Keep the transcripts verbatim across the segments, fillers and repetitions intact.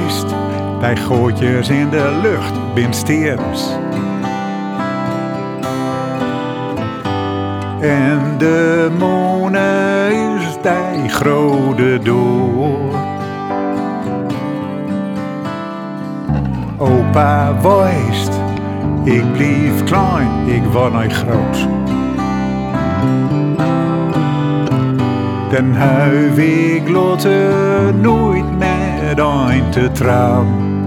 wijst, bij gooitjes in de lucht, bin sterms. En de mone is die grote door. Opa wijst, ik blief klein, ik word nooit groot. Dan huif ik lotte nooit met een te trouwen.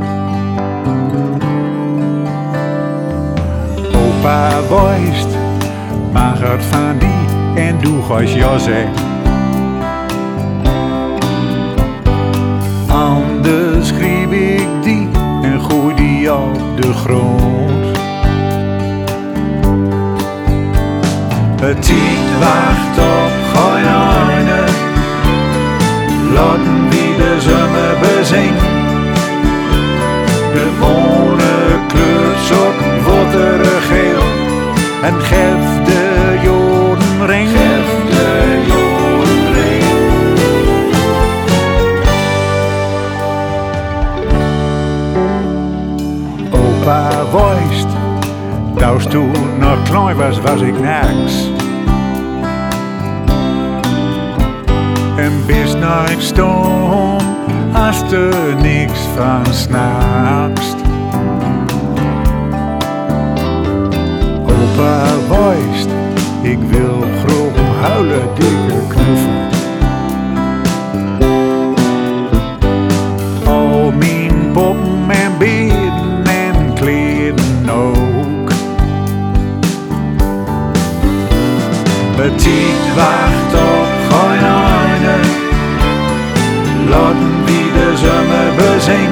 Opa wijst, mag het van die en doe als je zegt. Anders schreef ik die en gooi die op de grond. Het tijd wacht op geen einde, laten wie de zomer bezing. De mone kleurt sok wottere geel en geef de joden ring. Geef de joden ring. Opa wijst, als toen nog klein was, was ik niks. En bis nooit stom, als er niks van snaakst. Opa wijst, ik wil groot huilen, dikke knuffel. Al mijn poppen en beden en kleden ook. Het tijd wacht op geen einde, laten wie de zomer bezing.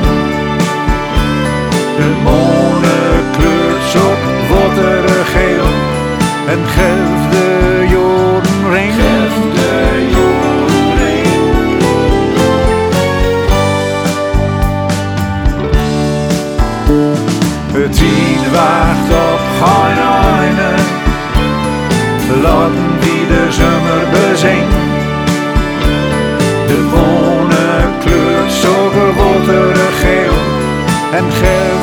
De mone kleurt sok wottere geel en geef de joden ring. Geef de joden ring. Het tijd wacht op geen einde, laten wie de zomer bezing. De mone kleurt sok wottere geel en geef